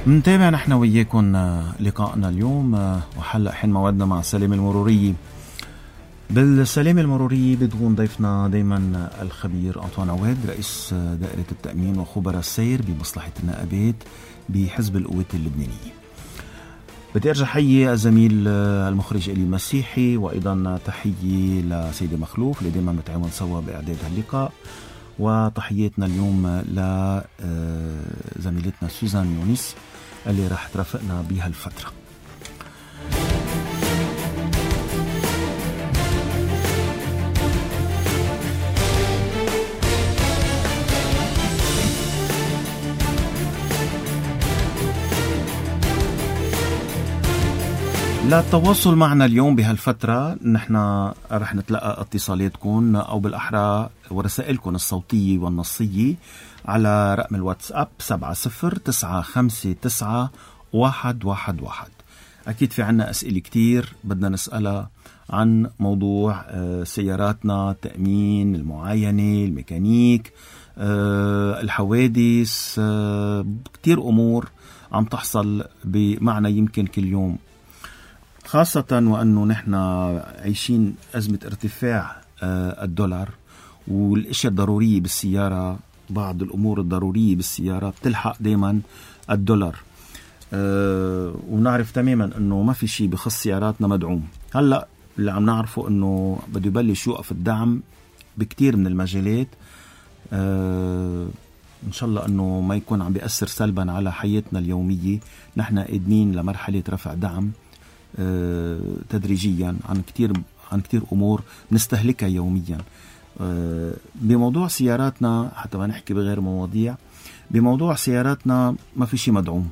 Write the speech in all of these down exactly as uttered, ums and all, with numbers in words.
نتابع نحن وياكم لقائنا اليوم وحلق حين موعدنا مع السلامة المرورية. بالسلامة المرورية بدون ضيفنا دايما الخبير أنطوان عواد رئيس دائرة التأمين وخبراء السير بمصلحة النقابات بحزب القوات اللبنانية. بدي أرجع حيي الزميل المخرج إلي مسيحي، وأيضا تحيي لسيدي مخلوف اللي دايما متعاون سوا بإعداد هاللقاء، وتحياتنا اليوم لزميلتنا سوزان يونس اللي راح ترافقنا بهالفترة. للتواصل معنا اليوم بهالفترة نحن رح نتلقى اتصالاتكم أو بالأحرى ورسائلكم الصوتية والنصية على رقم الواتساب سبعة صفر تسعة خمسة تسعة واحد واحد واحد. أكيد في عنا أسئلة كتير بدنا نسألها عن موضوع سياراتنا، التأمين، المعاينة، الميكانيك، الحوادث، كتير أمور عم تحصل بمعنى يمكن كل يوم، خاصة وأنه نحن عايشين أزمة ارتفاع الدولار، والأشياء الضرورية بالسيارة، بعض الأمور الضرورية بالسيارة بتلحق دايما الدولار. أه ونعرف تماما أنه ما في شيء بخص سياراتنا مدعوم. هلأ اللي عم نعرفه أنه بده يبلش يوقف الدعم بكتير من المجالات. أه إن شاء الله أنه ما يكون عم بيأثر سلبا على حياتنا اليومية. نحن قادمين لمرحلة رفع دعم أه تدريجيا عن كتير عن كتير أمور نستهلكها يوميا. أه بموضوع سياراتنا حتى ما نحكي بغير مواضيع، بموضوع سياراتنا ما في شيء مدعوم.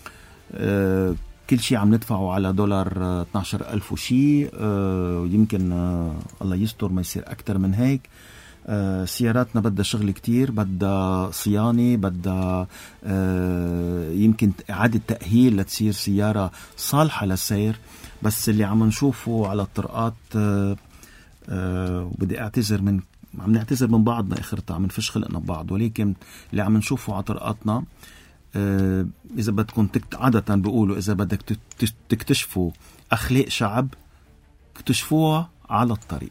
أه كل شيء عم ندفعه على دولار اثني عشر ألف وشي. أه يمكن أه الله يستر ما يصير أكتر من هيك. أه سياراتنا بدها شغل كتير، بدها صيانة، بدها أه يمكن إعادة تأهيل لتصير سيارة صالحة للسير. بس اللي عم نشوفه على الطرقات أه أه وبدي أعتذر من عم نعتذر من بعضنا آخرتها، عم نفش خلقنا ببعض، ولكن اللي عم نشوفه على طرقاتنا أه إذا بدكم تكت... عادة بيقولوا إذا بدك تكتشفوا أخلاق شعب اكتشفوها على الطريق.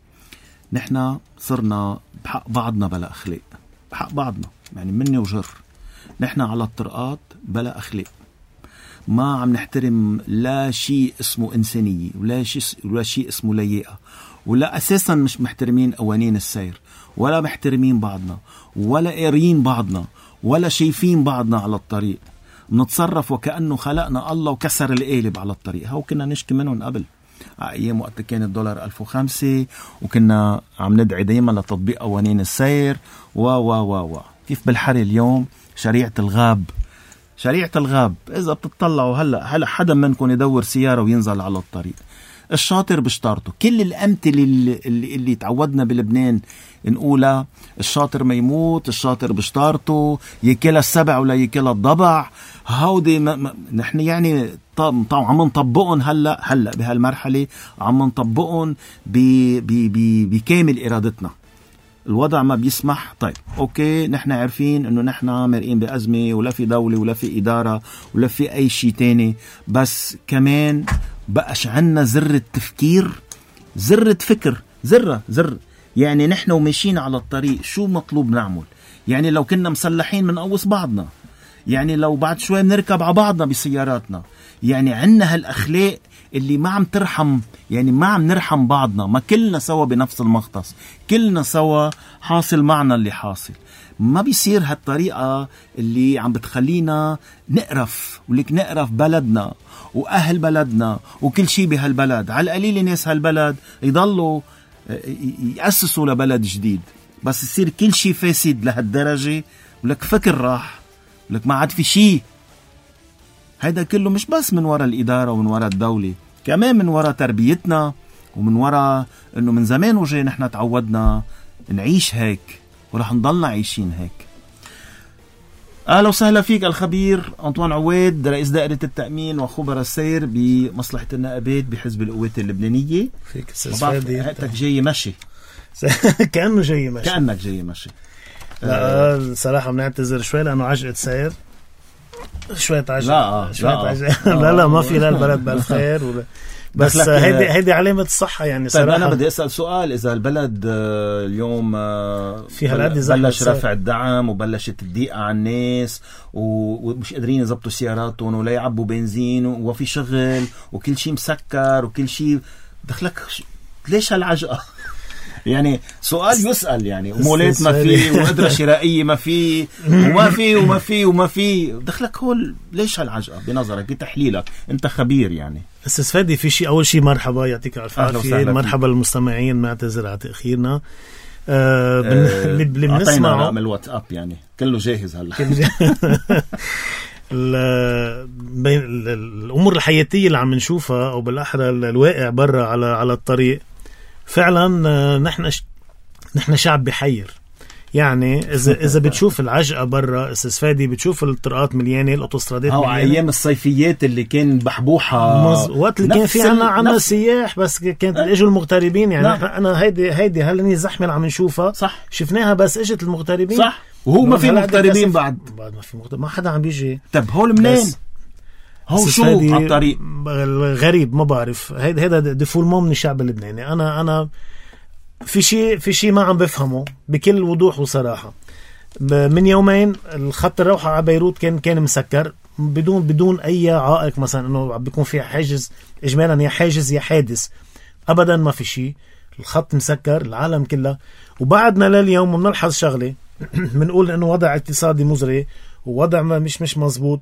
نحن صرنا بحق بعضنا بلا أخلاق، بحق بعضنا يعني مني وجر. نحن على الطرقات بلا أخلاق، ما عم نحترم لا شيء اسمه إنسانية، ولا شيء ولا شيء اسمه لياقة، ولا أساسا مش محترمين قوانين السير، ولا محترمين بعضنا، ولا قارين بعضنا، ولا شايفين بعضنا على الطريق. بنتصرف وكأنه خلقنا الله وكسر القالب على الطريق. هاو كنا نشكي منهم قبل أيام وقت كان الدولار ألف وخمسة، وكنا عم ندعي دايما لتطبيق قوانين السير و و و و كيف بالحري اليوم شريعة الغاب. شريعة الغاب إذا بتطلعوا هلا هلا حدا منكم يدور سيارة وينزل على الطريق. الشاطر بشطارته. كل الأمثلة اللي, اللي, اللي تعودنا بلبنان نقولها، الشاطر ما يموت، الشاطر بشطارته، يكلا السبع ولا يكلا الضبع. هودي ما ما نحن يعني طبعا عم نطبقهم هلا هلا بهالمرحلة، عم نطبقهم بكامل إرادتنا. الوضع ما بيسمح. طيب اوكي، نحن عارفين انه نحن مرقين بأزمة، ولا في دولة ولا في إدارة ولا في اي شيء تاني، بس كمان بقاش عنا ذرة تفكير، ذرة فكر، ذرة ذرة يعني نحن وماشيين على الطريق شو مطلوب نعمل؟ يعني لو كنا مسلحين من قوس بعضنا، يعني لو بعد شوي بنركب على بعضنا بسياراتنا، يعني عنا هالأخلاق اللي ما عم ترحم، يعني ما عم نرحم بعضنا، ما كلنا سوا بنفس المغطس، كلنا سوا حاصل معنا اللي حاصل. ما بيصير هالطريقة اللي عم بتخلينا نقرف، ولك نقرف بلدنا وأهل بلدنا وكل شيء بهالبلد. على القليل ناس هالبلد يضلوا يأسسوا لبلد جديد، بس يصير كل شيء فاسد لهالدرجة، ولك فكر راح، ولك ما عاد في شيء. هيدا كله مش بس من وراء الإدارة ومن وراء الدولة، كمان من وراء تربيتنا، ومن وراء انه من زمان وجاي نحن تعودنا نعيش هيك، ورح نضلنا عايشين هيك. اهلا وسهلا فيك الخبير أنطوان عواد، رئيس دائرة التأمين وخبراء السير بمصلحة النقابات بحزب القوات اللبنانية. فيك استاذ هاتك جاي مشي كأنه جاي مشي كأنك جاي مشي. لا صراحة بنعتذر شوي لأنه عجقة سير شوية عجل لا شوية لا عجل. لا لا ما في لا البلد بالخير ولا بس هيدي هيدي علامة الصحة يعني صراحة. طيب أنا بدي أسأل سؤال، إذا البلد اليوم في هالقد بلش رفع الدعم وبلشت الضيقة على الناس ومش قادرين يضبطوا سياراتهم ولا يعبوا بنزين وفي شغل وكل شيء مسكر وكل شيء دخلك، ليش هالعجقة؟ يعني سؤال يسأل يعني، مولات ما في وقدرة شرائية ما في وما في وما في وما في دخلك هول، ليش هالعجقة بنظرك بتحليلك انت خبير يعني؟ استاذ فادي في شيء، اول شيء مرحبا يعطيك الف عافية، مرحبا للمستمعين، نعتذر على تأخيرنا. آه اللي بنسمعه اعطينا رقم الواتساب يعني كله جاهز هلا. الامور الحياتية اللي عم نشوفها او بالاحرى الواقع برا على على الطريق فعلا نحن نحن شعب بحير يعني. اذا اذا بتشوف العجقه برا استاذ فادي، بتشوف الطرقات مليانه، الاوتوسترادات مليانه، ايام الصيفيات اللي كان بحبوحه مز... وقت اللي كان في عنا عنا سياح بس كانت أه؟ اجوا المغتربين يعني. نعم. انا هيدي هيدي هلني الزحمه اللي عم نشوفها صح، شفناها بس اجت المغتربين صح، وهو ما في مغتربين بعد بعد ما في مغترب، ما حدا عم بيجي. طب هول منين هو شو على الطريق غريب ما بعرف. هيدا هيدا ديفولمون من الشعب اللبناني. انا انا في شيء في شيء ما عم بفهمه بكل وضوح وصراحه. من يومين الخط الروحه على بيروت كان كان مسكر بدون بدون اي عائق، مثلا انه بيكون في حاجز اجمالا، يا حاجز يا حادث، ابدا ما في شيء. الخط مسكر العالم كلها. وبعدنا لليوم بنلاحظ شغله بنقول انه وضع اقتصادي مزري ووضع مش مش مزبوط،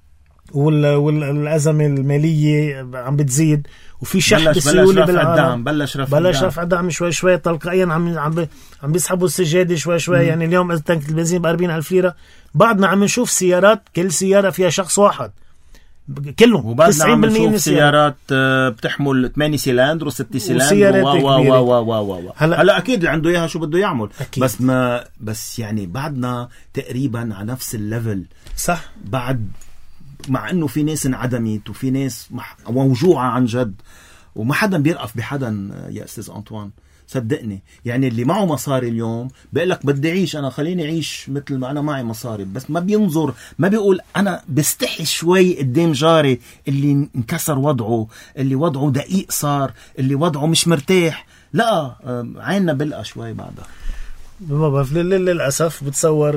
والأزمة المالية عم بتزيد، وفي شح بالسيولة بالعالم. بلش رفع بلش رفع الدعم شوي شوي تلقائيا، عم عم عم بيسحبوا السجادة شوي شوي. م. يعني اليوم إذا تنك البنزين بأربعين ألف ليرة، بعدنا عم نشوف سيارات كل سيارة فيها شخص واحد كلهم، وبعدنا عم نشوف سيارات بتحمل ثمانية سيلندر وستة سيلندر و و و و هلا هلا اكيد اللي عنده اياها شو بده يعمل أكيد. بس ما بس يعني بعدنا تقريبا على نفس الليفل صح. بعد مع انه في ناس انعدمت وفي ناس موجوعة عن جد، وما حدا بيرقف بحدا يا استاذ أنطوان، صدقني. يعني اللي معه مصاري اليوم بيقلك بدي عيش انا، خليني عيش مثل ما انا معي مصاري، بس ما بينظر، ما بيقول انا بستحي شوي قدام جاري اللي انكسر وضعه، اللي وضعه دقيق صار، اللي وضعه مش مرتاح. لا عيننا بلقى شوي بعدها. ما بعرف للأسف بتصور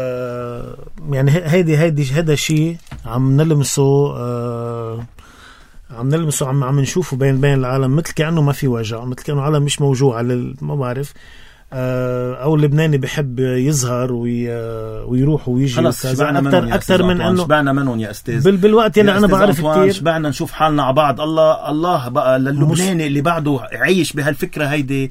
يعني هيدي هيدي هذا شيء عم نلمسه آه عم نلمسه عم عم نشوفه بين بين العالم، مثل كأنه ما في وجع، مثل كأنه العالم مش موجوع على ما بعرف آه او اللبناني بحب يظهر وي ويروح ويجي اكثر اكثر من انه شبعنا منهم يا استاذ. بال بالوقت اللي انا بعرف كثير شبعنا نشوف حالنا على بعض. الله الله بقى للبناني اللي بعده عايش بهالفكره هيدي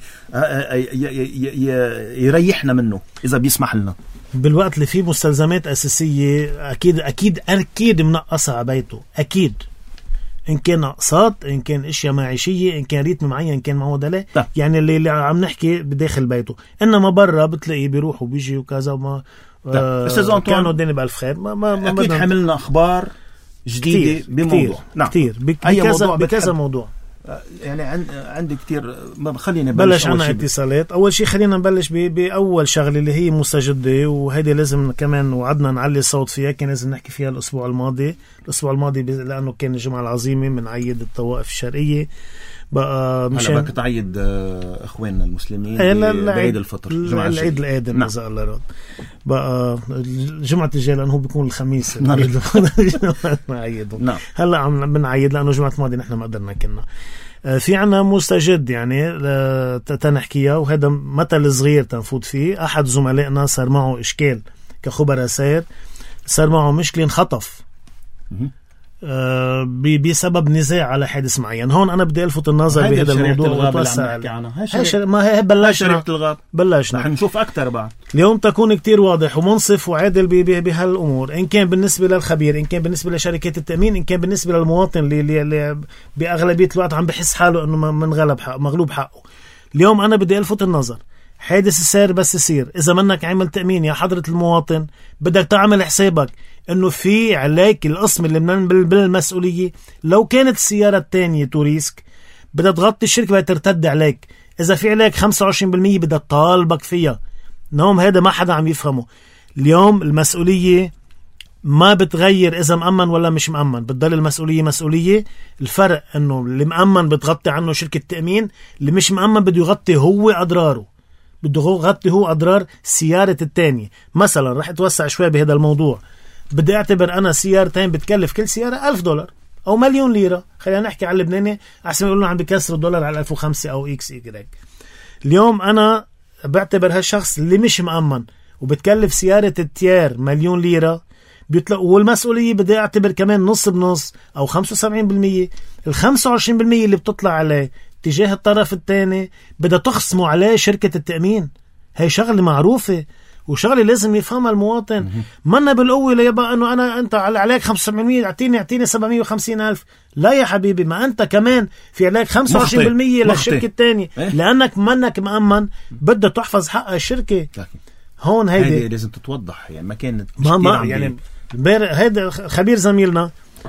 يريحنا منه اذا بيسمح لنا. بالوقت اللي فيه مستلزمات اساسيه اكيد اكيد اكيد منقصه على بيته، اكيد إن كان أقساط، إن كان أشياء معيشية، إن كان ريتم معين، إن كان معودلة، يعني اللي, اللي عم نحكي بداخل بيته. إنما برا بتلاقيه بيروح وبيجي وكذا وما آه كانوا ديني بألف خير. ما ما ما أكيد حملنا أخبار جديدة كتير بموضوع كتير نعم كتير بكذا بكذا موضوع. يعني عندي كتير. خلينا بلش عنا اتصالات. أول شيء خلينا نبلش بأول شغلة اللي هي مستجدة، وهيدي لازم كمان وعدنا نعلي الصوت فيها، كان لازم نحكي فيها الأسبوع الماضي. الأسبوع الماضي لأنه كان الجمعة العظيمة من عيد الطوائف الشرقية. بقى مشان هلا بقى تعيد إخواننا المسلمين بعيد الفطر، العيد القادم نعم. إذا الله راد بقى جمعة الجاي لأنه هو بيكون الخميس نعيدهم. نعم. هلا عم بنعيد لأنه جمعة الماضي نحن ما قدرنا كنا. في عنا مستجد يعني تنحكيها، وهذا مثل صغير تنفوت فيه. أحد زملائنا صار معه إشكال كخبراء سير، صار معه مشكلة انخطف أه بسبب نزاع على حادث معين. هون أنا بدي ألفت النظر بهذا الموضوع وتوسع. ما هي بلشنا بلشنا رح نشوف أكتر بعد اليوم تكون كتير واضح ومنصف وعادل بهالأمور، إن كان بالنسبة للخبير، إن كان بالنسبة لشركات التأمين، إن كان بالنسبة للمواطن اللي, اللي بأغلبية الوقت عم بحس حاله إنه منغلب حق مغلوب حقه. اليوم أنا بدي ألفت النظر، حادث السير بس يصير، إذا منك عمل تأمين يا حضرة المواطن بدك تعمل حسابك إنه في عليك القسم اللي من بالمسؤولية. لو كانت السيارة التانية توريسك بدها تغطي الشركة، بدها ترتد عليك. إذا في عليك خمسة وعشرين بالمية بدها تطالبك فيها. نوم هذا ما حدا عم يفهمه اليوم. المسؤولية ما بتغير إذا مأمن ولا مش مأمن، بتضل المسؤولية مسؤولية. الفرق أنه اللي مأمن بتغطي عنه شركة تأمين، اللي مش مأمن بده يغطي هو أضراره، بده يغطي هو أضرار سيارة التانية. مثلا رح اتوسع شوي بهذا الموضوع، بدي اعتبر أنا سيارتين بتكلف كل سيارة ألف دولار أو مليون ليرة، خلينا نحكي على اللبناني أحسن يقولون عم بكسر الدولار على ألف وخمسة أو إكس إيكريك. اليوم أنا بعتبر هالشخص اللي مش مأمن وبتكلف سيارة التيار مليون ليرة بيطلق، والمسؤولية بدي اعتبر كمان نص بنص أو خمسة وسبعين بالمية. الخمسة وعشرين بالمية اللي بتطلع عليه تجاه الطرف الثاني بدها تخصموا عليه شركة التأمين. هي شغلة معروفة وشغلة لازم يفهمها المواطن. منا بالقوة ليبقى أنه أنا أنت عليك خمسة بالمية اعطيني اعطيني سبعمية وخمسين ألف. لا يا حبيبي، ما أنت كمان في عليك خمسة وعشرين بالمية للشركة الثانية إيه؟ لأنك منك مأمن بدها تحفظ حق الشركة. هون هيدي لازم تتوضح، يعني ما كانت ما ما يعني هيدا خبير زميلنا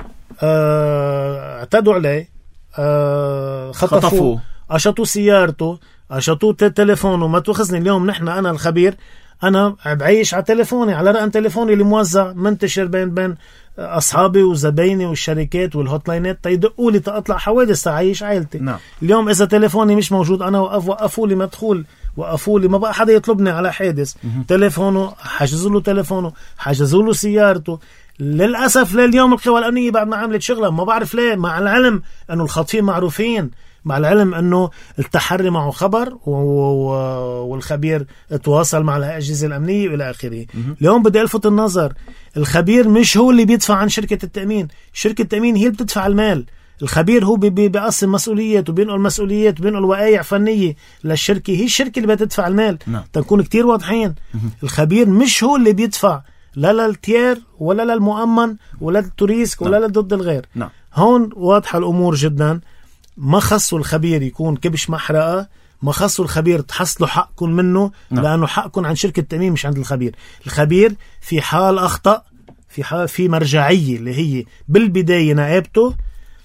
اه اعتدوا عليه، اه خطفوه, خطفوه. أشطوا سيارته، أشطوا تليفونه. ما تأخذني اليوم نحن أنا الخبير أنا بعيش على تليفوني، على رقم تليفوني اللي موزع منتشر بين بين أصحابي وزبايني والشركات والهوتلاينات تيدقوا لي تأطلع حوادث تعيش عائلتي. نعم. اليوم إذا تليفوني مش موجود أنا وقف وقفوا لي مدخول، وقفوا لي، ما بقى حدا يطلبني على حادث. تليفونه حجزوا له، تليفونه حجزوا له، سيارته. للأسف لليوم القوى الأمنية بعد ما عملت شغلها، ما بعرف ليه، مع العلم أنه الخاطفين معروفين، مع العلم أنه التحري معه خبر والخبير تواصل مع الأجهزة الأمنية وإلى آخره. اليوم بدي ألفت النظر، الخبير مش هو اللي بيدفع عن شركة التأمين، شركة التأمين هي اللي بتدفع المال. الخبير هو بيقسم مسؤوليات وبينقل مسؤوليات وبينقل وقايع فنية للشركة، هي الشركة اللي بتدفع المال. نعم. تنكون كتير واضحين. الخبير مش هو اللي بيدفع لا للتيار ولا للمؤمن ولا للتوريسك ولا نعم. لضد الغير. نعم. هون واضحة الأمور جدا. ما خصوا الخبير يكون كبش محرقة، ما خصوا الخبير تحصلوا حقكم منه. نعم. لأنه حقكم عن شركة التأمين مش عند الخبير. الخبير في حال أخطأ في حال في مرجعية اللي هي بالبداية نائبته،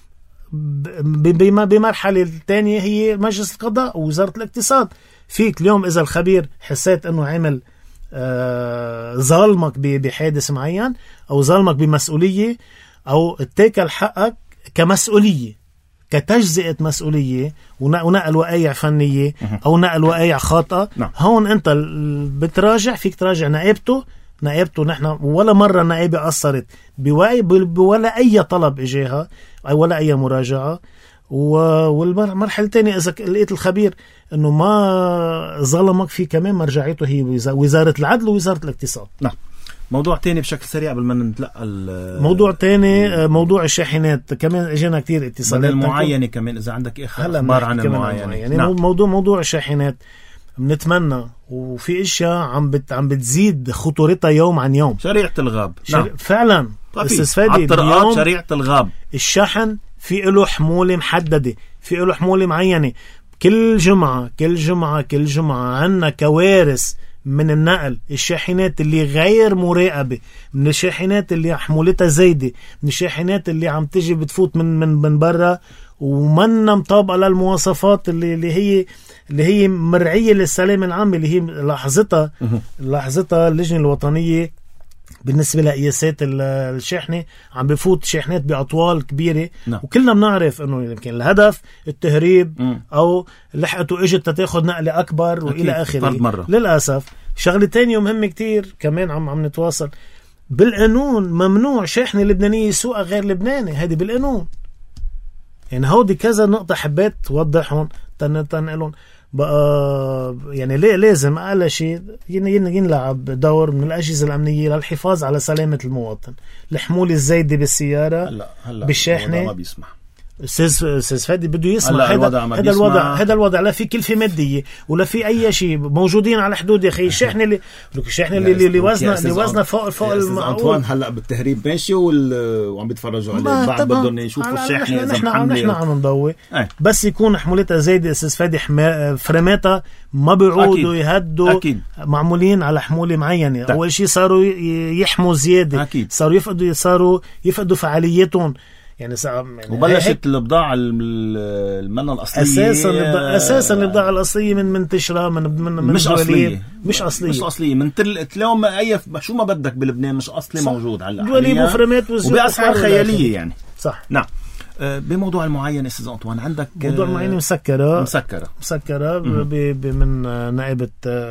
بمرحلة الثانية هي مجلس القضاء ووزارة الاقتصاد. فيك اليوم إذا الخبير حسيت أنه عمل آه ظالمك بحادث معين أو ظالمك بمسؤولية أو اتاكل حقك كمسؤولية، كتجزئة مسؤولية ونقل وقايع فنية أو نقل وقايع خاطئة. نعم. هون أنت بتراجع، فيك تراجع نائبته. نائبته نحن ولا مرة نائبة قصرت بوعي ولا أي طلب إجاها ولا أي مراجعة. والمرحلة الثانية إذا لقيت الخبير أنه ما ظلمك، في كمان مرجعيته هي وزارة العدل ووزارة الاقتصاد. نعم. موضوع تاني بشكل سريع قبل ما نتلقى موضوع تاني، موضوع الشاحنات. كمان اجينا كتير اتصالات المعاينة كمان إذا عندك أخبار عن المعاينة. يعني نعم. موضوع موضوع الشاحنات بنتمنى، وفي اشياء عم بت عم بتزيد خطورتها يوم عن يوم. شريعة الغاب. شر... نعم. فعلا استفادي اليوم شريعة الغاب. الشحن في له حمولة محددة، في له حمولة معينة. كل جمعة كل جمعة كل جمعة عنا كوارث من النقل. الشاحنات اللي غير مراقبة، من الشاحنات اللي حمولتها زايدة، من الشاحنات اللي عم تجي بتفوت من من من برا ومنا مطابقة للمواصفات اللي اللي هي اللي هي مرعية للسلامة العامة، اللي هي لاحظتها لاحظتها اللجنة الوطنية بالنسبة لقياسات الشاحنة. عم بفوت شاحنات بأطوال كبيرة. نعم. وكلنا بنعرف انه يمكن الهدف التهريب م. او لحقته اجت تاخد نقلة اكبر والى اخره. للأسف شغلة تانية مهمة كتير كمان عم عم نتواصل بالقانون. ممنوع شاحنة لبنانية يسوقها غير لبناني، هذه بالقانون. يعني هودي كذا نقطة حبيت توضحهم تنقلهم بقى. يعني ليه لازم أقل شيء ينلعب دور من الأجهزة الأمنية للحفاظ على سلامة المواطن. الحمولة الزايدة بالسيارة هلا هلا بالشاحنة ما بيسمح. استاذ استاذ فادي بده يسمع هذا هذا الوضع هذا الوضع لا في كلفة مادية ولا في أي شيء. موجودين على حدود يا أخي. الشاحنة اللي الشاحنة اللي اللي وزنها اللي وزنها فوق فوق المعقول. هلا بالتهريب ماشي وعم بيتفرجوا عليه. بعد بدهم يشوفوا الشاحنة إذا محملة. نحن عم نضوي بس يكون حمولتها زايدة. استاذ فادي فريماتها ما بيعودوا يهدوا. أكيد. معمولين على حمولة معينة. أول شيء صاروا يحموا زيادة. أكيد. صاروا يفقدوا صاروا يفقدوا فعاليتهم. يعني ساعة يعني وبلشت البضاعة المنة الأصلية أساسا البضاعة أساسا البضاعة الأصلية من من تشرى من من, من مش أصلية مش أصلية مش أصلية من تل اليوم أي شو ما بدك بلبنان مش أصلي موجود على دوليب وفرمات وبأسعار خيالية يعني. صح. نعم. بموضوع المعين أستاذ أنطوان عندك موضوع معين مسكرة مسكرة مسكرة من نائبة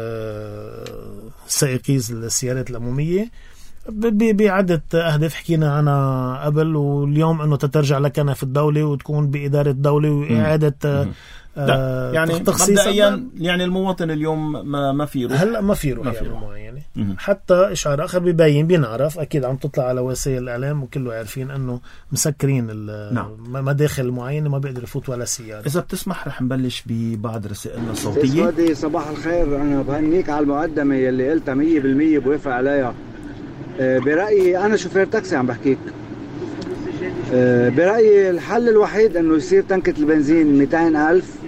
سائقي السيارات العمومية بعدة أهداف حكينا عنها قبل، واليوم أنه تترجع لكنا في الدولة وتكون بإدارة الدولة وإعادة آه يعني مبدئيا يعني المواطن اليوم ما ما في روح هلا ما في روح يعني معينة. حتى إشعار آخر بيبين بنعرف أكيد عم تطلع على وسائل الإعلام وكله عارفين أنه مسكرين نعم. مداخل معينة ما بيقدر يفوت ولا سيارة. إذا بتسمح رح نبلش ببعض رسائلنا الصوتية. سودي صباح الخير، أنا بهنيك على المقدمة يلي قلتها مية بالمية بوافق عليها. برأيي أنا شوفير تاكسي عم بحكيك، برأيي الحل الوحيد أنه يصير تنكة البنزين مئتين ألف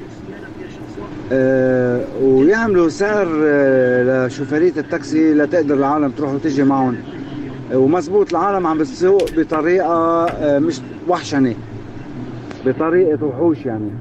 ويعملوا سعر لشوفيرية التاكسي لتقدر العالم تروح وتجي معهم. ومزبوط العالم عم بتسوق بطريقة مش وحشنة، بطريقة وحوش يعني.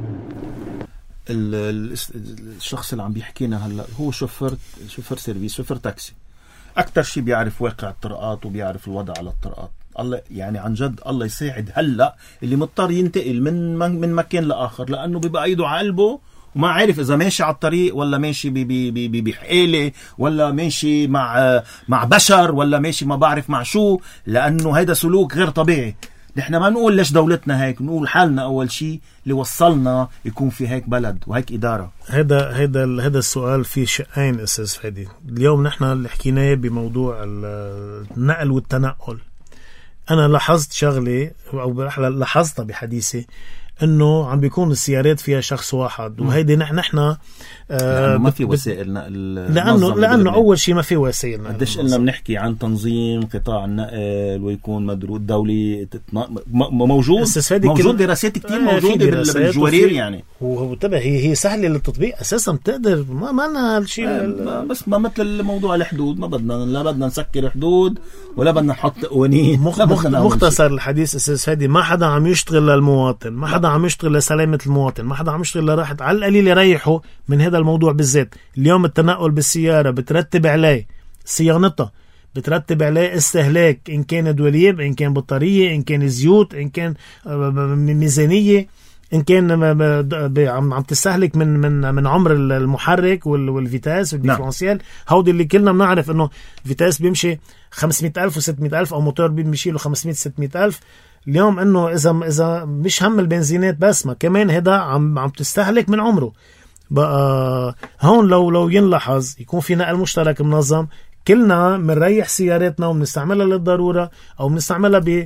الشخص اللي عم بيحكينا هلا هو شوفر شوفر سيرفيس شوفر تاكسي، أكتر شيء بيعرف واقع الطرقات وبيعرف الوضع على الطرقات. الله يعني عن جد الله يساعد هلا اللي مضطر ينتقل من من مكان لآخر لأنه بيبقى ايده على قلبه وما عارف إذا ماشي على الطريق ولا ماشي بحيلة ولا ماشي مع مع بشر ولا ماشي ما بعرف مع شو، لأنه هيدا سلوك غير طبيعي. نحن ما نقول ليش دولتنا هيك، نقول حالنا أول شيء اللي وصلنا يكون في هيك بلد وهيك إدارة. هذا هذا هذا السؤال فيه شقين أساس فادي. اليوم نحن اللي حكيناه بموضوع النقل والتنقل، أنا لاحظت شغلة أو لاحظتها بحديثي انه عم بيكون السيارات فيها شخص واحد، وهيدي نحن نحن آه ما في وسائل نقل لانه لانه اول شيء ما في وسائل نقل. قديش قلنا بنحكي عن تنظيم قطاع النقل ويكون مدروس دولي موجود موجود دراسات كتير آه موجوده بالجوارير يعني، وتبع هي هي سهله للتطبيق اساسا، بتقدر ما ما لنا هالشيء آه بس ما مثل موضوع الحدود، ما بدنا لا بدنا نسكر حدود ولا بدنا نحط قوانين. مخ مختصر الحديث اساس هادي، ما حدا عم يشتغل للمواطن، ما حدا عم يشتغل لسلامة المواطن، ما حدا عم يشتغل لراحة، على القليل يريحوا من هذا الموضوع بالذات. اليوم التنقل بالسيارة بترتب عليه صيانتها، بترتب عليه استهلاك، إن كان دوليب، إن كان بطارية، إن كان زيوت، إن كان ميزانية، إن كان عم تستهلك من من من عمر المحرك والفيتاس والديفرنسيال. هودي اللي كلنا بنعرف إنه الفيتاس بيمشي خمسمية ألف وستمية ألف أو موتور بيمشي له خمسمية ستمية ألف. اليوم انه اذا اذا مش هم البنزينات بس، ما كمان هذا عم عم تستهلك من عمره. بقى هون لو لو ينلاحظ يكون في نقل مشترك منظم، كلنا بنريح سياراتنا وبنستعملها للضروره او بنستعملها ب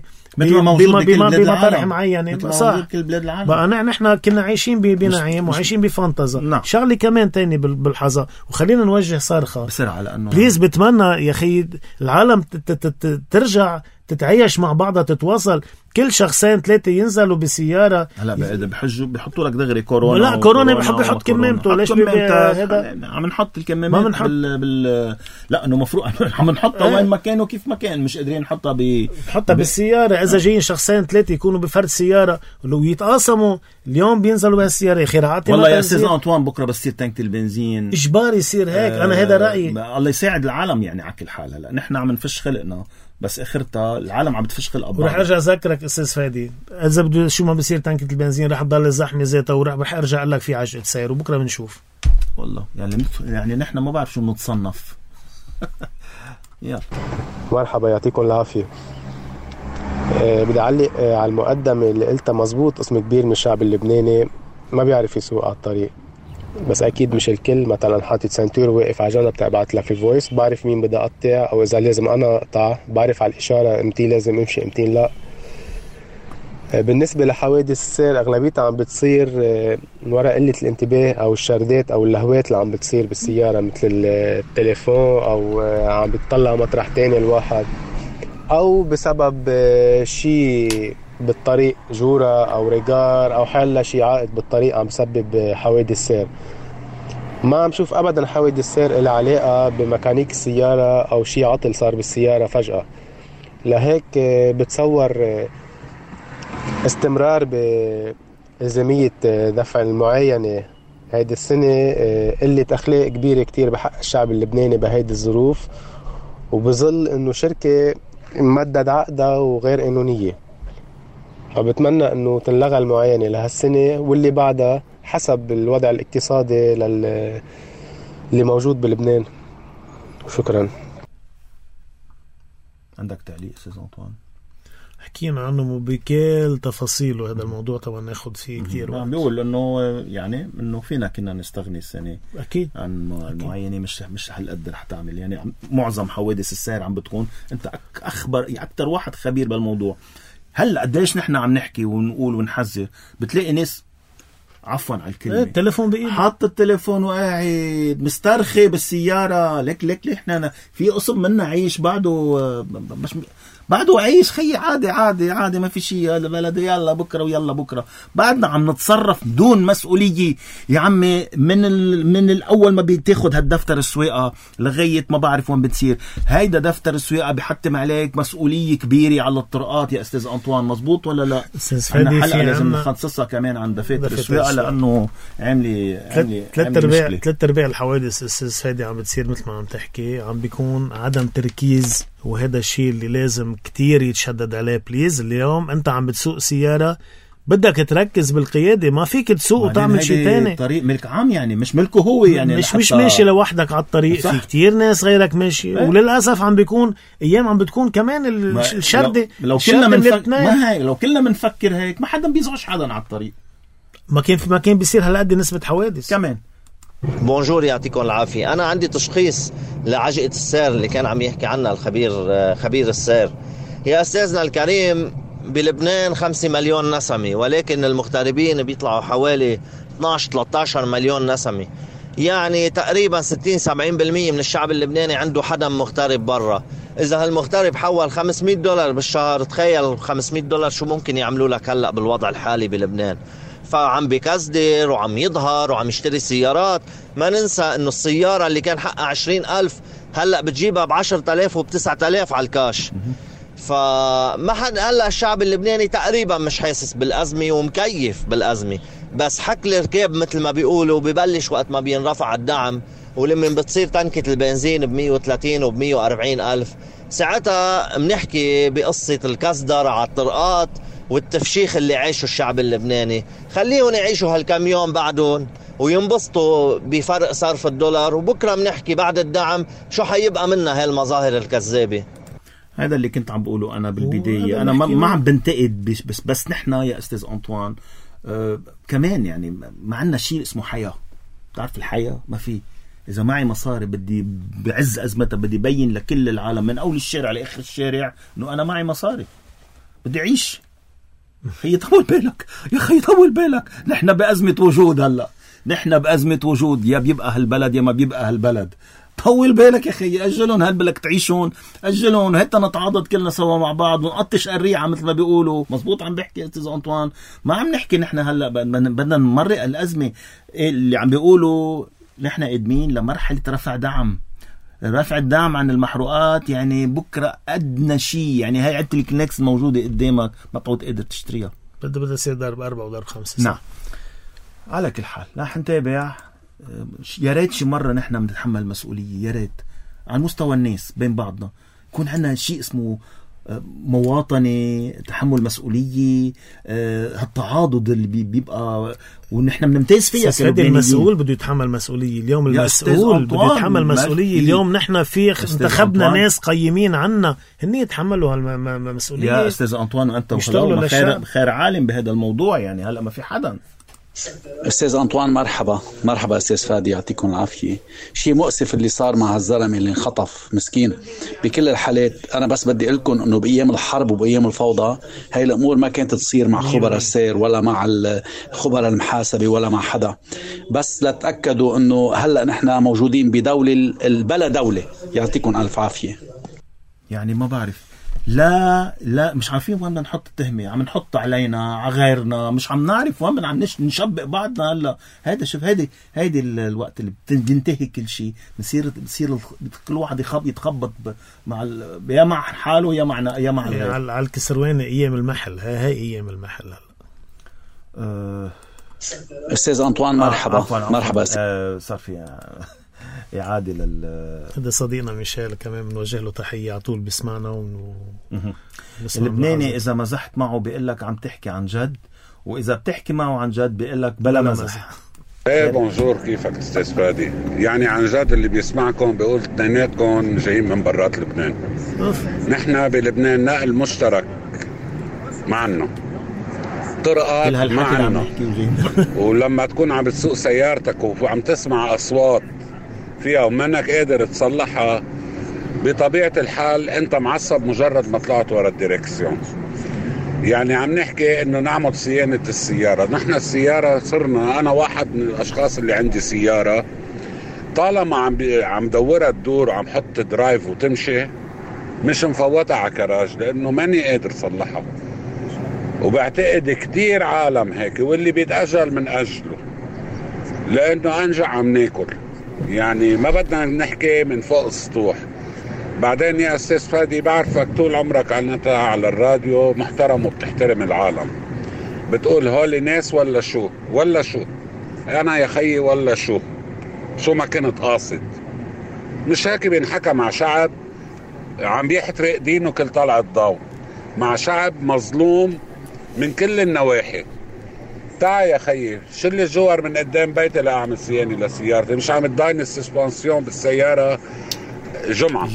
بمطارح معينه. صح. بقى نحن كنا عايشين بنعيم وعايشين بفانتزا. نعم. شغله كمان تاني بالحظا، وخلينا نوجه صرخه بسرعه لانه بليز بتمنى يا اخي العالم ترجع تتعايش مع بعضها، تتواصل. كل شخصين ثلاثة ينزلوا بسيارة. هلا إذا بحجوا بيحطوا لك دغري كورونا. لا كورونا بحب يحط كمامته. ليش هذا عم نحط الكمامات بال, بال... لا إنه مفروض عم نحطها اه. وين ما كان وكيف ما كان، مش قادرين نحطها ب نحطها ب... بالسيارة. إذا جايين شخصين ثلاثة يكونوا بفرد سيارة ولو يتقاسموا اليوم بينزلوا بهالسيارة يا خيراتي. والله يا أستاذ أنطوان بكرة بصير تانك البنزين إجباري يصير هيك. آه أنا هذا رأيي. الله يساعد العالم يعني على كل حال. هلا نحن عم نفش خلقنا بس اخرتها العالم عم بتفش خلق بعض. ورح ارجع اذكرك استاذ فادي، اذا بده شو ما بصير تانكة البنزين رح تضل الزحمه ذاتها، ورح رح ارجع اقول لك في عجقه سير وبكره بنشوف. والله يعني يعني نحن ما بعرف شو بنتصنف. يلا مرحبا يعطيكم العافيه. أه بدي اعلق أه على المقدمه اللي قلتها مزبوط. قسم كبير من الشعب اللبناني ما بيعرف يسوق على الطريق، بس اكيد مش الكل. مثلا حاطط سنتور واقف على جنب تبعت لك في فويس، بعرف مين بدي اقطع او اذا لازم انا اقطع، بعرف على الاشاره امتى لازم امشي امتى لا. بالنسبه لحوادث السير اغلبيتها عم بتصير من وراء قله الانتباه او الشردات او اللهوات اللي عم بتصير بالسياره، مثل التليفون او عم بتطلع مطرح تاني الواحد، او بسبب شيء بالطريق جورة أو ريجار أو حالة شيء عائد بالطريق عم بسبب حوادث سير. ما عم شوف أبدا حوادث سير إلها علاقة بميكانيك السيارة أو شيء عطل صار بالسيارة فجأة. لهيك بتصور استمرار بإلزامية دفع المعاينة هيدي السنة، قلة أخلاق كبيرة كتير بحق الشعب اللبناني بهيدي الظروف، وبظل إنه شركة ممدد عقدها وغير قانونية. فبتمنى إنه تنلغى المعاينة لهالسنة واللي بعدها حسب الوضع الاقتصادي لل... اللي موجود بلبنان. شكرا. عندك تعليق أستاذ أنطوان؟ حكينا عنه بكل تفاصيله، هذا الموضوع طبعا ناخد فيه كتير وقت. عم بيقول انه يعني انه فينا كنا نستغني السنه اكيد عن المعاينه، مش مش هالقد رح تعمل. يعني معظم حوادث السير عم بتكون، انت اخبر اكثر واحد خبير بالموضوع. هلا قديش نحن عم نحكي ونقول ونحذر، بتلاقي ناس عفوا على الكلمه التليفون بايده، حاط التليفون وقاعد مسترخي بالسياره. لك لك احنا في قسم منا عيش بعده، مش بعده عيش خي، عادي عادي عادي ما في شيء، هذا بلد يلا بكره ويلا بكره. بعدنا عم نتصرف دون مسؤوليه يا عمي. من ال... من الاول ما بتاخذ هالدفتر السواقه لغايه ما بعرف وين بتصير. هيدا دفتر السواقه بحتم عليك مسؤوليه كبيره على الطرقات يا استاذ انطوان، مزبوط ولا لا؟ انا حلقه لازم نخصصها كمان عن دفاتر السواقه، لانه عاملي عاملي ثلاث ارباع ثلاث ارباع الحوادث استاذ فادي عم بتصير مثل ما عم تحكي، عم بيكون عدم تركيز، وهذا الشيء اللي لازم كتير يتشدد عليه. بليز اليوم انت عم بتسوق سيارة بدك تركز بالقيادة، ما فيك تسوق وتعمل شيء تاني. طريق ملك عام يعني، مش ملكه هو يعني، مش مش ماشي لوحدك على الطريق، صح. في كتير ناس غيرك ماشي، اه. وللأسف عم بيكون ايام عم بتكون كمان الشردة. لو, لو كلنا منفكر ما هيك، لو كلنا منفكر هيك ما حدا بيزعج حدا على الطريق. ما كان في ما كان بيصير هالقد نسبة حوادث كمان. بونجور، يعطيكم العافية. أنا عندي تشخيص لعجقة السير اللي كان عم يحكي عنها الخبير خبير السير. يا أستاذنا الكريم، بلبنان خمسة مليون نسمة، ولكن المغتربين بيطلعوا حوالي اثناشر ثلاثة عشر مليون نسمة. يعني تقريبا ستين سبعين بالمية من الشعب اللبناني عنده حدا مغترب برا. إذا هالمغترب حول خمسمية دولار بالشهر، تخيل خمسمية دولار شو ممكن يعملوا لك هلأ بالوضع الحالي بلبنان. فعم بكزدر وعم يظهر وعم يشتري سيارات. ما ننسى انه السيارة اللي كان حقها عشرين ألف هلأ بتجيبها بعشرة آلاف وبتسعة آلاف على الكاش. فما حد هلأ الشعب اللبناني تقريبا مش حاسس بالأزمة ومكيف بالأزمة، بس حك الركاب مثل ما بيقولوا ببلش وقت ما بينرفع الدعم، ولما بتصير تنكة البنزين بمية وثلاثين وبمية وأربعين ألف، ساعتها بنحكي بقصة الكزدر على الطرقات والتفشيخ اللي عايشه الشعب اللبناني. خليهم يعيشوا هالكم يوم بعدهم وينبسطوا بفرق صرف الدولار، وبكرة بنحكي بعد الدعم شو حيبقى منا هالمظاهر الكذابة. هذا اللي كنت عم بقوله أنا بالبداية. أنا ما, ما عم بنتقد، بس بس, بس نحن يا أستاذ أنطوان آه كمان يعني ما عنا شيء اسمه حياة. تعرف الحياة ما في. إذا معي مصاري بدي بعز أزمتها بدي بين لكل العالم من أول الشارع لآخر الشارع إنه أنا معي مصاري، بدي أعيش. خي طول بالك يا خي طول بالك، نحن بأزمة وجود. هلا نحن بأزمة وجود، يا بيبقى هالبلد يا ما بيبقى هالبلد. طول بالك يا خي، أجلون هل بدك تعيشون، أجلون هتا نتعاضد كلنا سوا مع بعض ونقطش الريعة مثل ما بيقولوا. مزبوط عم بحكي أستاذ أنطوان. ما عم نحكي نحن هلا بدنا نمرق الأزمة اللي عم بيقولوا نحن قدمين لمرحلة رفع دعم. رفع الدعم عن المحروقات يعني بكرة أدنى شيء، يعني هاي عدة الكلينكس موجودة قدامك ما بتقدر تقدر تشتريها، بدها بدها تصير ضرب أربعة وضرب خمسة. نعم. على كل حال رح نتابع. يا ريت شي مرة نحن بنتحمل مسؤولية، يا ريت على مستوى الناس بين بعضنا يكون عندنا شيء اسمه مواطنة، تحمل مسؤولية، هالتعاضد اللي بيبقى ونحن بنمتاز فيها. كلبنانيين المسؤول بده يتحمل مسؤولية اليوم، المسؤول بده يتحمل مسؤولية اليوم. نحن في انتخبنا ناس قيمين عنا هن يتحملوا هالمسؤولية. يا أستاذ أنطوان، وأنت خير, خير عالم بهذا الموضوع. يعني هلأ ما في حدا. أستاذ أنطوان مرحبا. مرحبا أستاذ فادي، يعطيكم العافية. شيء مؤسف اللي صار مع الزلمة اللي انخطف مسكين. بكل الحالات أنا بس بدي أقولكم أنه بأيام الحرب وبأيام الفوضى هاي الأمور ما كانت تصير مع خبراء السير ولا مع خبراء المحاسبة ولا مع حدا. بس لا تأكدوا أنه هلأ نحن موجودين بدولة البلا دولة. يعطيكم ألف عافية. يعني ما بعرف لا لا مش عارفين وين بدنا نحط التهمة، عم نحط علينا على غيرنا، مش عم نعرف وين بدنا عم نشبق بعضنا. هلا هيدا شوف هيدي هيدي الوقت اللي بينتهي كل شيء، بصير بصير كل واحد يخب يتخبط مع يا مع حاله يا مع يا مع الغير. على الكسروانة ايام المحل، هاي هاي ايام المحل. هلا أه استاذ انطوان مرحبا. آه مرحبا آه صار في إعادة لل هذا صديقنا ميشيل كمان بنوجه له تحية على طول بيسمعنا و... اللبناني إذا مزحت معه بيقول لك عم تحكي عن جد، وإذا بتحكي معه عن جد بيقول لك بلا مزح. ايه بونجور، كيفك استاذ فادي؟ يعني عن جد اللي بيسمعكم بيقول اثنيناتكم جايين من برات لبنان. نحن بلبنان نقل مشترك معنا، طرقات معنا، ولما تكون عم بتسوق سيارتك وعم تسمع أصوات فيها ومنك قادر تصلحها، بطبيعة الحال انت معصب مجرد ما طلعت ورا الديركسيون. يعني عم نحكي انه نعمل صيانة السيارة. نحن السيارة صرنا، انا واحد من الاشخاص اللي عندي سيارة طالما عم عم دورها تدور وعم حط درايف وتمشي مش مفوتها على كراج، لانه ماني قادر صلحها. وبعتقد كتير عالم هيك، واللي بيتأجل من أجله، لأنه أنجع عم ناكل. يعني ما بدنا نحكي من فوق السطوح. بعدين يا أستاذ فادي بعرفك طول عمرك عنتها على الراديو محترم وبتحترم العالم، بتقول هولي ناس ولا شو ولا شو أنا يا خيي ولا شو شو ما كنت قاصد. مش هيك بينحكى مع شعب عم بيحترق دينه كل طلع الضوء، مع شعب مظلوم من كل النواحي. تعا يا خيي شل الجوهر من قدام بيتي لأعمل صيانة لسيارتي، مش عم تضاين السسبانسيون بالسيارة جمعة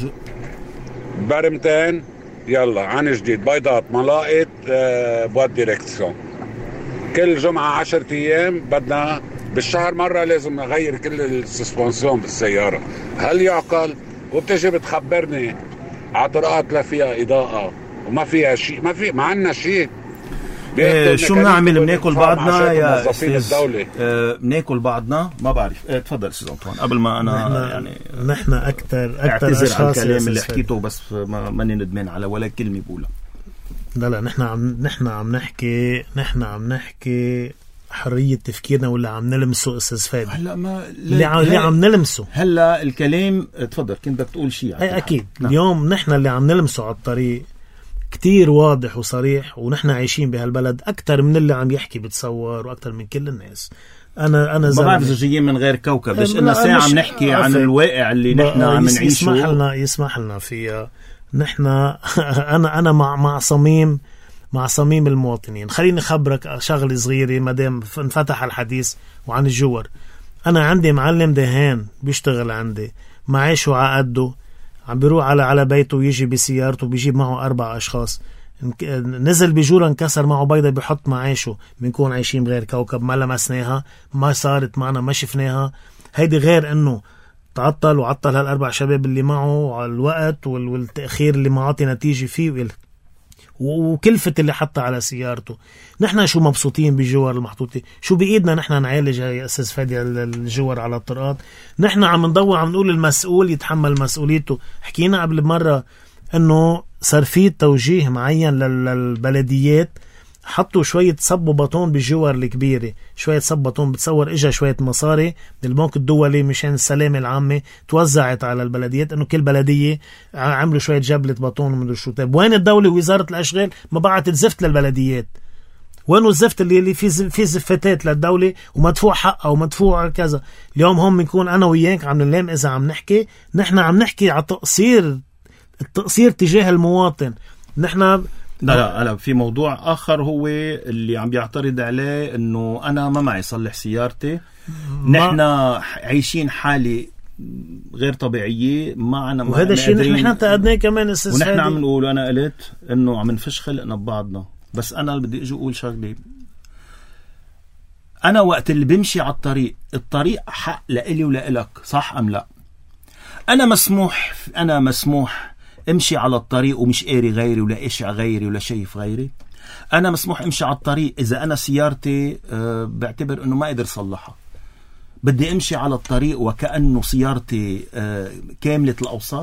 برمتين يلا عن جديد، بيضات ملاقط آه بواد ديركسيون. كل جمعة عشرة أيام بدنا بالشهر مرة لازم نغير كل السسبانسيون بالسيارة. هل يعقل؟ وبتجي بتخبرني على طرقات لا فيها إضاءة وما فيها شيء، ما في ما عنا شيء. إيه شو بنعمل؟ بناكل بعضنا يا استاذ؟ آه بناكل بعضنا ما بعرف. إيه تفضل استاذ انطوان قبل ما انا نحن يعني نحن اكثر اكثر اعتذر على الكلام اللي حكيته، بس ماني ندمان على ولا كلمه بقولها. لا لا نحن عم نحن عم نحكي نحن عم نحكي حرية تفكيرنا ولا عم نلمسه استاذ فادي؟ هلا ما اللي عم, اللي عم نلمسه هلا الكلام. تفضل كنت بدك تقول شيء. اي اكيد. نعم. اليوم نحن اللي عم نلمسه على الطريق كتير واضح وصريح، ونحن عايشين بهالبلد أكتر من اللي عم يحكي بتصور وأكتر من كل الناس. أنا أنا ما بعرف جايين من غير كوكب، بس إننا ساعة عم نحكي عن الواقع اللي نحن عم نعيشه. يسمح لنا يسمح لنا فيها. نحن أنا أنا مع مع صميم مع صميم المواطنين. خليني خبرك شغلة صغيرة مادام انفتح الحديث وعن الجور. أنا عندي معلم دهان بيشتغل عندي، معيشه عقده، عم بيروح على على بيته ويجي بسيارته بيجيب معه أربع أشخاص. نزل بجورة انكسر معه بيضة بيحط معيشه. بنكون عايشين بغير كوكب، ما لمسناها، ما صارت معنا، ما شفناها. هيدي غير انه تعطل وعطل هالأربع شباب اللي معه على الوقت والتأخير اللي ما عطي نتيجة فيه وكلفة اللي حطها على سيارته. نحن شو مبسوطين بالجوار المحطوطة، شو بإيدنا نحن نعالج يا أساس فادي الجوار على الطرقات. نحن عم ندور عم نقول المسؤول يتحمل مسؤوليته. حكينا قبل مرة انه صار في توجيه معين للبلديات، حطوا شوية صب وبطون بالجوار الكبيرة، شوية صب بطون بتصور اجا شوية مصاري من البنك الدولي مشان السلامة العامة توزعت على البلديات، انه كل بلدية عملوا شوية جبلة بطون ومدري شو. طيب وين الدولة ووزارة الاشغال ما بعتت زفت للبلديات؟ وين الزفت اللي اللي في في زفتات للدولة ومدفوع حقها ومدفوع كذا؟ اليوم هم بنكون انا وياك عم نلام اذا عم نحكي نحن عم نحكي على تقصير التقصير تجاه المواطن. نحن لا لا لا في موضوع آخر هو اللي عم بيعترض عليه انه انا ما معي صلح سيارتي. نحن عايشين حالة غير طبيعية معنا، وهذا الشيء نحن انتقدناه كمان استاذ ونحن عم نقول انا قلت انه عم نفش خلقنا ببعضنا. بس انا اللي بدي اجي اقول شغلة، انا وقت اللي بمشي على الطريق، الطريق حق لإلي ولإلك، صح ام لا؟ انا مسموح انا مسموح امشي على الطريق ومش قاري غيري ولا اشع غيري ولا شايف غيري. انا مسموح امشي على الطريق اذا انا سيارتي أه بعتبر انه ما قدر صلحها، بدي امشي على الطريق وكأنه سيارتي أه كاملة الاوصاف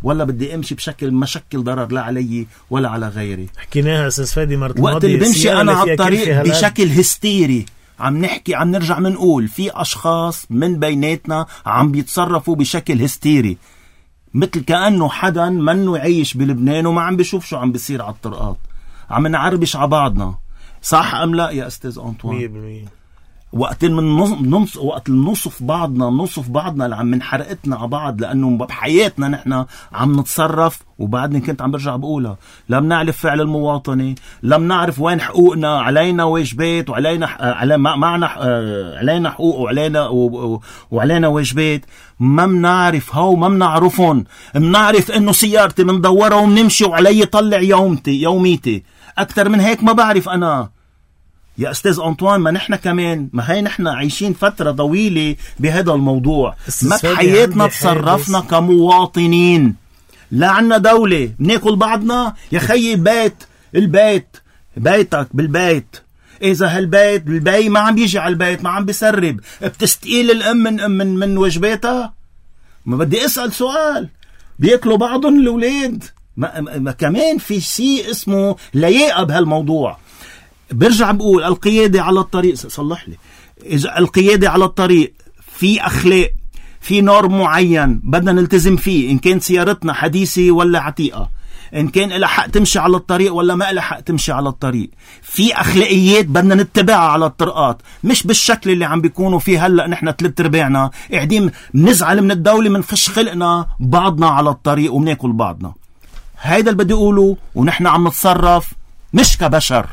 ولا بدي امشي بشكل مشكل ضرر لا علي ولا على غيري. حكيناها أستاذ فادي مرة وقت اللي بمشي أنا على الطريق بشكل هستيري عم نحكي عم نرجع منقول في أشخاص من بيناتنا عم بيتصرفوا بشكل هستيري مثل كأنه حدا منه يعيش بلبنان وما عم بيشوف شو عم بيصير على الطرقات. عم نعربش على بعضنا. صح أم لا يا أستاذ أنطوان؟ مية بالمية. وقت النص وقت النصف بعضنا نصف بعضنا اللي عم نحرقتنا على بعض لأنه بحياتنا نحن عم نتصرف. وبعدني كنت عم برجع بقولها لم نعرف فعل المواطنة، لم نعرف وين حقوقنا، علينا واجبات وعلينا على معنا علينا حقوق وعلينا وعلينا واجبات ما منعرف هاو ما منعرفهم. منعرف انه سيارتي مندورة ومنمشي وعلي طلع يومتي يوميتي اكتر من هيك ما بعرف انا يا أستاذ أنطوان. ما نحن كمان ما هي نحن عايشين فترة طويلة بهذا الموضوع. ما بحياتنا تصرفنا كمواطنين. لا عنا دولة بناكل بعضنا يا خيي. بيت البيت بيتك بالبيت. إذا هالبيت بالبي ما عم بيجي على البيت ما عم بيسرب بتستقيل الأم من, من, من واجباتها. ما بدي أسأل سؤال. بياكلوا بعضهم الأولاد. ما, ما كمان في شيء اسمه لياقة بهالموضوع. برجع بقول القيادة على الطريق. صلح لي. إذا القيادة على الطريق في أخلاق في نورم معين بدنا نلتزم فيه، إن كان سيارتنا حديثة ولا عتيقة، إن كان إلها حق تمشي على الطريق ولا ما إلها حق تمشي على الطريق، في أخلاقيات بدنا نتبعها على الطرقات، مش بالشكل اللي عم بيكونوا فيه هلأ. نحن ثلاث ارباعنا قاعدين بنزعل من الدولة من فش خلقنا بعضنا على الطريق وبناكل بعضنا. هيدا اللي بدي أقوله. ونحن عم نتصرف مش كبشر.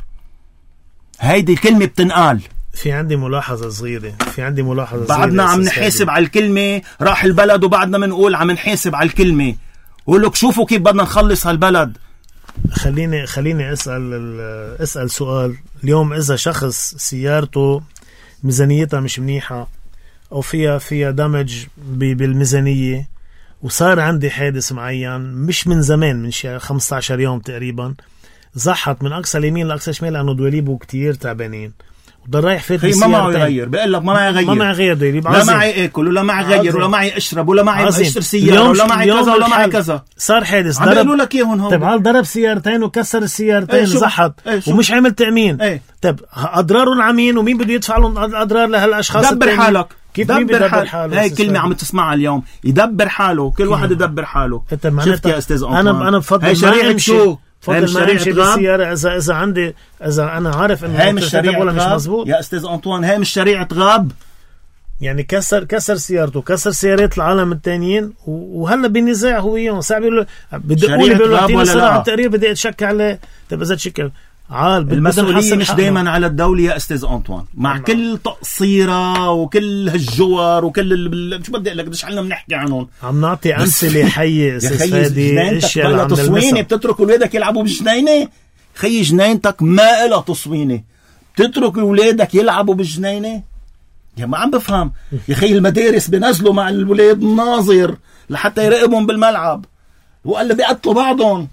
هيدي الكلمة بتنقال. في عندي ملاحظة صغيرة في عندي ملاحظة صغيرة بعدنا عم نحاسب على الكلمة. راح البلد وبعدنا منقول عم نحاسب على الكلمة. قولك شوفوا كيف بدنا نخلص هالبلد. خليني خليني أسأل أسأل سؤال. اليوم إذا شخص سيارته ميزانيتها مش منيحة أو فيها فيها دمج بالميزانية وصار عندي حادث معين مش من زمان من شي خمسة عشر يوم تقريبا، زحت من أقصى اليمين لأقصى الشمال لأنه دواليبه كتير تعبانين وضل رايح فات بالسيارة. ما معه يغير. بقول لك ما معي غير. ما معي غير دواليب. لا معي اكل ولا معي غير ولا معي اشرب ولا معي اشتري سيارة ولا معي كذا ولا معي كذا. صار حادث ضرب. عم لك اياهم هون. طيب عال ضرب سيارتين وكسر السيارتين زحت ومش عمل تأمين. ايه. طيب أضرارهم عمين ومين بده يدفع لهم الأضرار لهالأشخاص؟ دبر حالك. كيف مين بدبر حاله؟ هاي كلمة عم تسمعها اليوم. يدبر حاله. كل واحد يدبر حاله. شفت يا أستاذ أنطوان؟ أنا أنا بفضل هاي شريعة شو؟ فضل ما امشي بالسيارة إذا إذا عندي إذا أنا عارف إنه هاي مش شريعة ولا مش مزبوط. يا أستاذ أنطوان هاي مش شريعة غاب. يعني كسر كسر سيارته كسر سيارات العالم التانيين وهلا بالنزاع هو يوم صعب يقول له بدقولي بيقول له اعطيني صراحة التقرير بدي اتشكى عليه. طيب إذا تشكى عال المسؤولية مش دايما على الدولة يا أستاذ أنطوان. مع عم كل تقصيرة وكل هالجوار وكل ال... شو بدي أقول لك بديش علنا بنحكي عنهم. عم نعطي أمثلة حية أستاذ فادي. اشياء اللي عم تصوينة بتترك ولادك يلعبوا بالجنينة. خي جنينتك ما إلها تصوينة بتترك ولادك يلعبوا بالجنينة. يا ما عم بفهم يا خي. المدارس بنزلوا مع الولاد ناظر لحتى يراقبهم بالملعب وقال بيقتلوا بعضهم.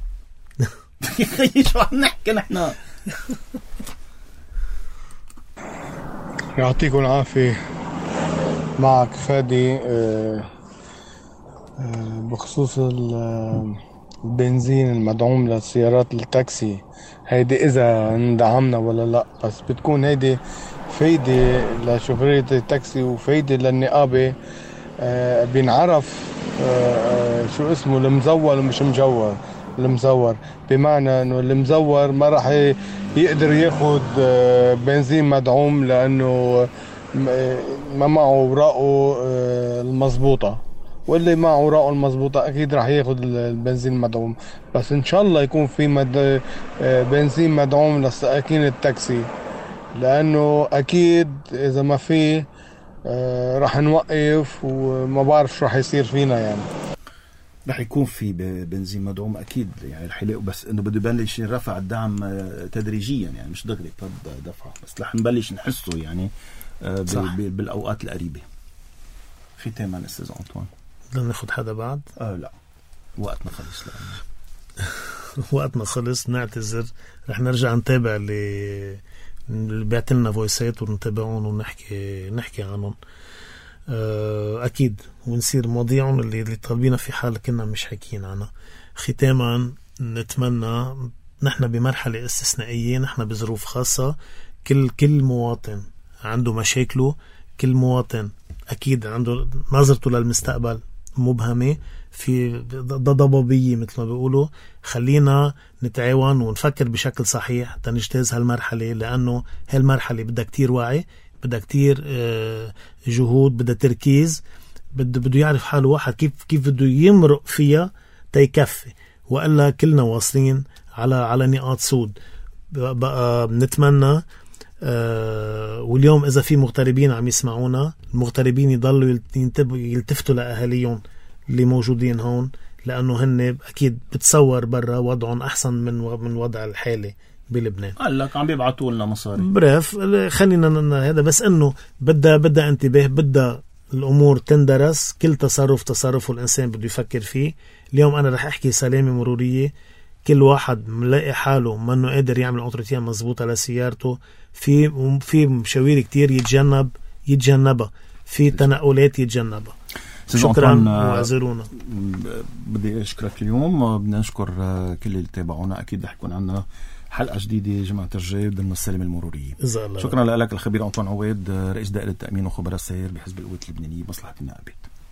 يا خي شو عم نحكي نحن. يعطيكم العافية. معك فادي. بخصوص البنزين المدعوم للسيارات التاكسي هيدي إذا اندعمنا ولا لا، بس بتكون هيدي فايدة لشوفيرية التاكسي وفايدة للنقابة. بينعرف شو اسمه المزور ومش مجور. المزور بمعنى انه المزور ما راح يقدر ياخد بنزين مدعوم لانه ما معه اوراقه المضبوطه، واللي معه اوراقه المضبوطه اكيد راح ياخد البنزين المدعوم. بس ان شاء الله يكون في مد... بنزين مدعوم لسائقين التاكسي، لانه اكيد اذا ما في راح نوقف وما بعرف شو راح يصير فينا. يعني رح يكون في بنزين مدعوم اكيد يعني رح يلاقوا، بس انه بده يبلش يرفع الدعم تدريجيا يعني مش دغري دفعه، بس رح نبلش نحسه يعني بالاوقات القريبه. ختاما استاذ انطوان بدنا ناخذ حدا بعد؟ اه لا وقتنا خلص. لا وقتنا خلص، نعتذر. رح نرجع نتابع اللي اللي بعتلنا فويسات ونتابعهم ونحكي نحكي عنهم. أكيد ونصير مواضيعهم اللي, اللي طالبينها في حال كنا مش حكينا عنها. ختاما نتمنى نحن بمرحلة استثنائية، نحن بظروف خاصة، كل كل مواطن عنده مشاكله، كل مواطن أكيد عنده نظرته للمستقبل مبهمة، في ضبابية مثل ما بيقولوا. خلينا نتعاون ونفكر بشكل صحيح تنجتاز هالمرحلة، لأنه هالمرحلة بدها كتير وعي، بدها كتير جهود، بدها تركيز، بده بده يعرف حاله واحد كيف كيف بده يمرق فيها تيكفي، وإلا كلنا واصلين على على نقاط سود. بقى بنتمنى أه واليوم إذا في مغتربين عم يسمعونا، المغتربين يضلوا يلتفتوا لأهاليهم اللي موجودين هون، لأنه هن أكيد بتصور برا وضعهم أحسن من من وضع الحالي بلبنان. قال لك عم بيبعتوا لنا مصاري. بريف خلينا هذا بس، إنه بدها بدها انتباه، بدها الأمور تندرس، كل تصرف تصرفه الإنسان بده يفكر فيه. اليوم أنا رح أحكي سلامة مرورية، كل واحد ملاقي حاله ما إنه قادر يعمل أوتوتيان مزبوطة لسيارته، في في مشاوير كتير يتجنب يتجنبها، في تنقلات يتجنبها. شكرا واعذرونا. بدي أشكرك اليوم، بدنا نشكر كل اللي تابعونا. أكيد رح يكون عنا حلقة جديدة جماعة الجاي ضمن السلامة المرورية. شكرا لك الخبير أنطوان عويد، رئيس دائرة تأمين وخبراء السير بحزب القوات اللبنانية بمصلحة النائبات.